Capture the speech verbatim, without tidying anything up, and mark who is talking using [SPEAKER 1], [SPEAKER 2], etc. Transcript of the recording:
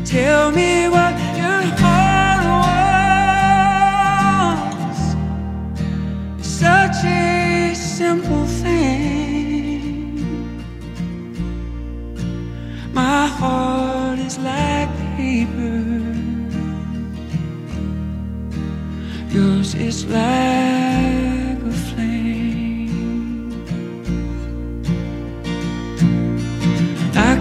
[SPEAKER 1] Tell me what your heart wants. Such a simple thing. My heart is like paper, yours is like